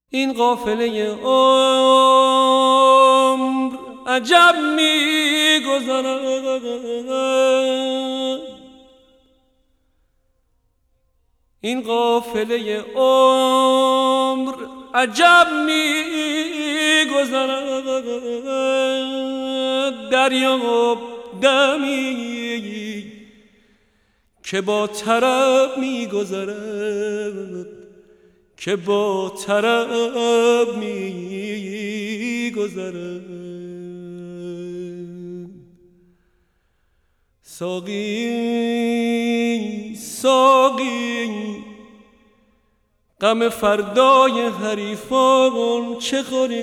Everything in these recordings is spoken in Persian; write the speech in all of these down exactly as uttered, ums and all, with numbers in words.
این قافله عمر عجب می‌گذرد، این قافله عمر عجب می‌گذرد. دریاب دمی که با طرب می‌گذرد، که با طرب می‌گذرد. ساقی ساقی غم فردای حریفان چه خوره،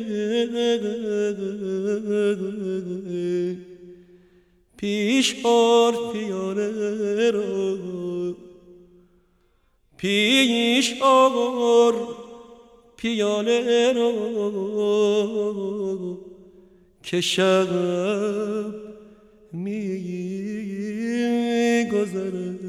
پیش آر پیاله را، پیش آر پیاله را که شب می‌گذرد.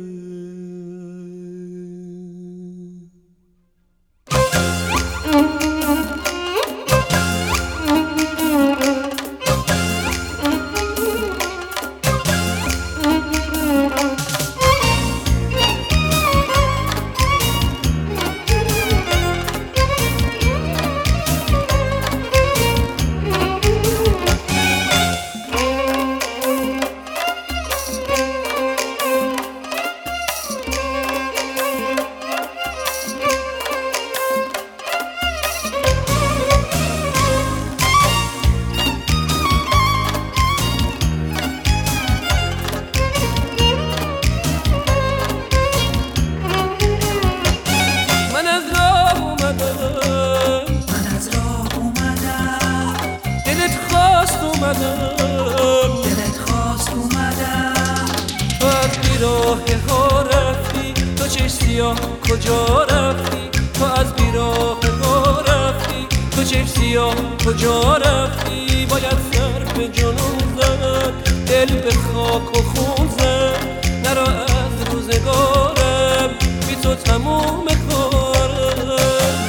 دلت خواست اومدم، تو از بیراه ها رفتی، تو چشم سیاه کجا رفتی، تو از بیراه ها رفتی، تو چشم سیاه کجا رفتی. باید سر به جنون زد، دل به خاک و خون زد، نرا از روزگارم بی تو تموم کارم.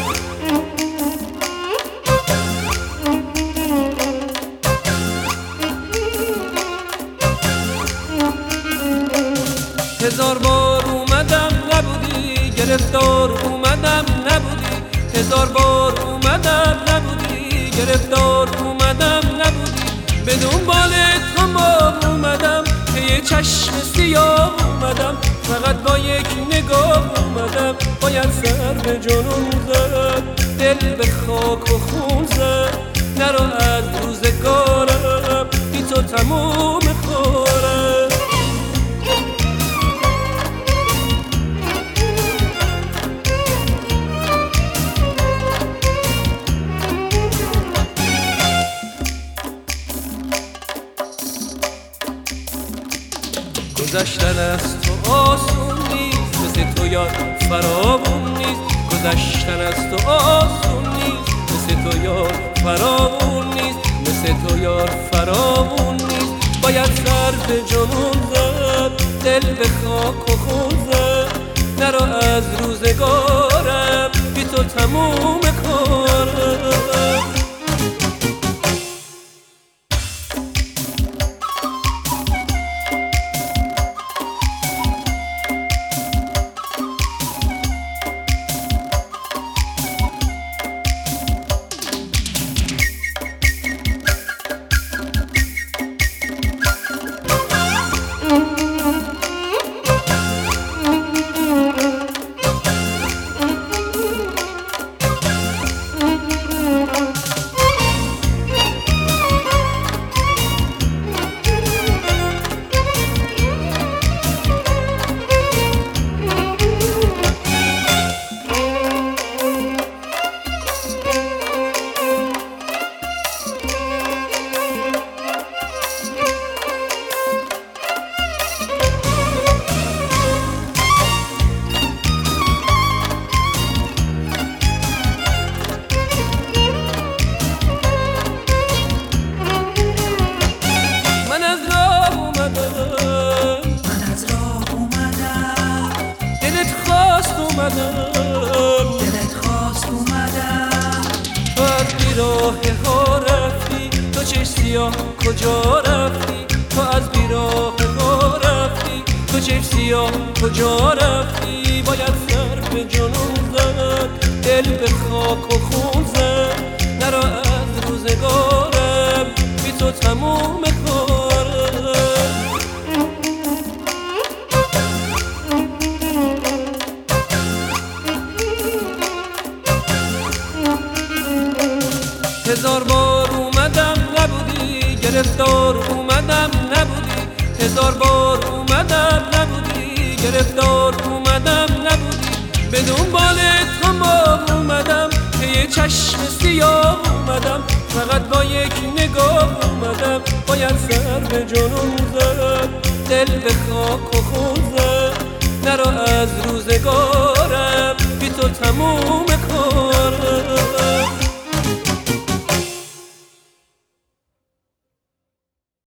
هزار بار اومدم نبودی، گرفتار اومدم نبودی، هزار بار اومدم نبودی، گرفتار اومدم نبودی. به دنبال تو ما اومدم، پی چشم سیاه اومدم، فقط با یک نگاه اومدم. باید سر به جنون زد، دل به خاک و خون زد، نرو از روزگارم بی تو تموم کارم. گذشتن از تو آسون نیست، مثل تو یار فراوون نیست. گذشتن از تو آسون نیست، مثل تو یار فراوون نیست، مثل تو یار فراوون نیست. باید سر به جنون زد، دل به خاک و خون زد، نرو از روزگارم بی تو تموم کارم. راه ها رفتی، تو چشم سیاه کجا رفتی؟ تو از بیراه ها رفتی، تو چشم سیاه کجا رفتی؟ باید سر به جنون زد، دل به خاک و خون زد، نرو از روزگارم، بی تو تموم کارم. هزار بار اومدم نبودی، گرفتار اومدم نبودی، هزار بار اومدم نبودی، گرفتار اومدم نبودی، به دنبال تو ما اومدم که یه چشم سیاه اومدم، فقط با یک نگاه اومدم، باید سر به جنون زد، دل به خاک و خون زد، نرو از روزگارم، بی تو تموم